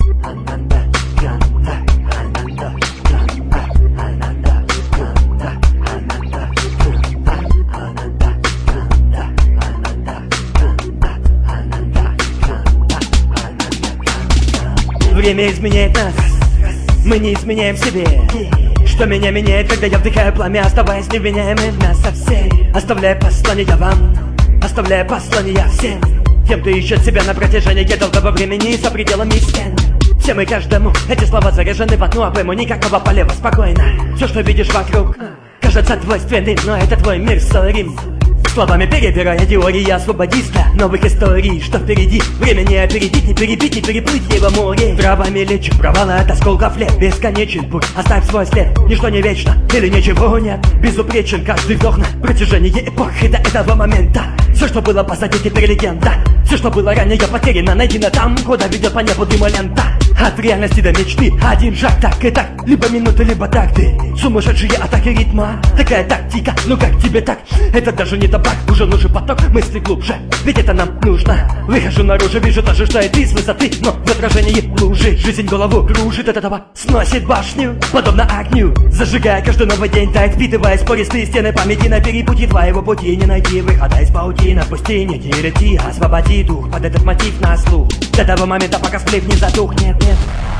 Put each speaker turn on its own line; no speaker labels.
Время изменяет нас, мы не изменяем себе. Что меня меняет, когда я вдыхаю пламя, оставаясь невменяемым насовсем. Оставляя послание вам, оставляя послание всем, тем, кто ищет себя на протяжении долгого времени за пределами стен. Всем и каждому эти слова заряжены в одну обойму, никакого полева, спокойно. Все, что видишь вокруг, кажется двойственным, но это твой мир сорим. Словами перебирая теории освободиста новых историй, что впереди. Время не опередить, не перебить, не переплыть его море. Травами лечим провалы от осколков лет. Бесконечен путь, оставь свой след. Ничто не вечно, или ничего нет. Безупречен каждый вдох на протяжении эпох и до этого момента. Все, что было позади, теперь легенда. Все, что было ранее, потеряно, найдено там, куда ведет по небу дыма лента. От реальности до мечты один шаг, так и так. Либо минуты, либо такты. Сумасшедшие атаки ритма. Такая тактика, ну как тебе так? Это даже не табак, уже нужен поток мысли глубже. Ведь это нам нужно. Выхожу наружу, вижу то же, что и ты с высоты, но в отражении лужи. Жизнь голову кружит, от этого сносит башню, подобно огню. Зажигая каждый новый день, так впитывая пористые стены памяти. На перепути твоего пути не найти выхода из паутины. Пусти, не теряти, освободи дух под этот мотив на слух. До того момента, пока сплив не затухнет, нет.